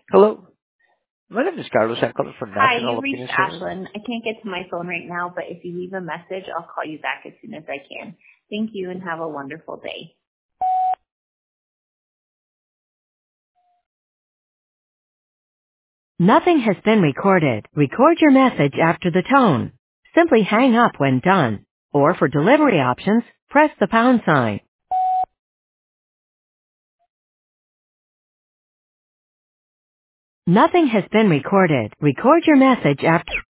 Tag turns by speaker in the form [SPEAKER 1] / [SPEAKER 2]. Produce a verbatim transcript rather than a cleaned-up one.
[SPEAKER 1] Hello. My name is Carlos. I'm calling from
[SPEAKER 2] Hi,
[SPEAKER 1] National
[SPEAKER 2] you reached
[SPEAKER 1] Opinion Center.
[SPEAKER 2] Ashlyn. I can't get to my phone right now, but if you leave a message, I'll call you back as soon as I can. Thank you and have a wonderful day.
[SPEAKER 3] Nothing has been recorded. Record your message after the tone. Simply hang up when done. Or for delivery options, press the pound sign. Nothing has been recorded. Record your message after